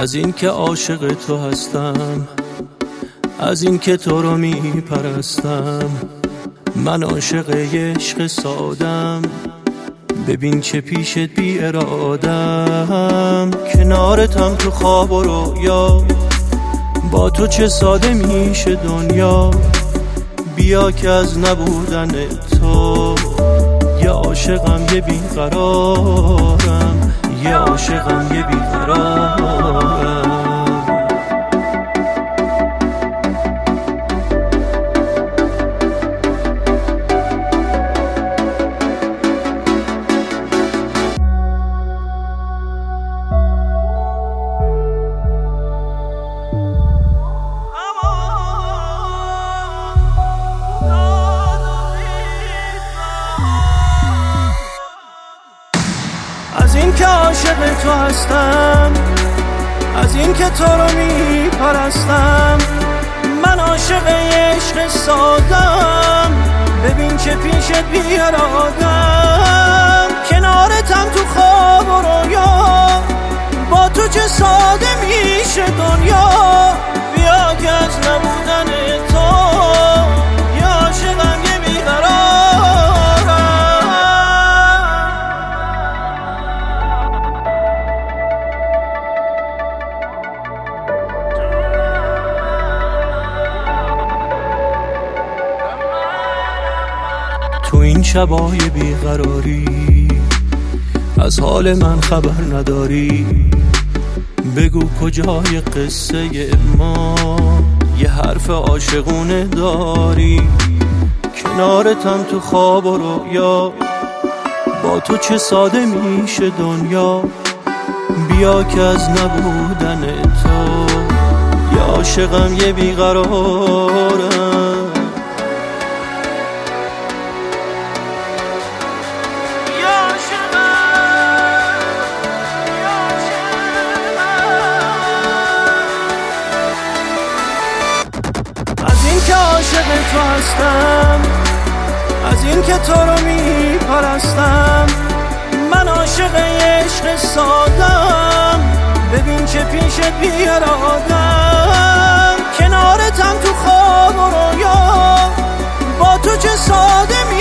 از این که عاشق تو هستم، از این که تو رو میپرستم، من عاشق عشق سادم. ببین چه پیشت بی ارادم، کنارتم تو خواب و رویا، با تو چه ساده میشه دنیا. بیا که از نبودن تو یه عاشقم یه بیقرارم، یه عاشقم یه بیقرارم. از این که عاشق تو هستم، از این که تو رو میپرستم، من عاشق عشق سادم. ببین چه پیشت بیارادم، کنارتم تو خواب و رویا، با تو چه ساده میشه دنیا. بیا که از نبودن تو یه عاشقم یه بیقرارم. تو این شبای بیقراری از حال من خبر نداری، بگو کجای قصه ما یه حرف عاشقونه داری. کنارتم تو خواب و رویا، با تو چه ساده میشه دنیا. بیا که از نبودن تو یه عاشقم یه بیقرارم. از این که عاشق تو هستم، از این که تو رو میپرستم، من عاشق عشق سادم. ببین چه پیشت بیارادم، کنارتم تو خواب و رویا، با تو چه ساده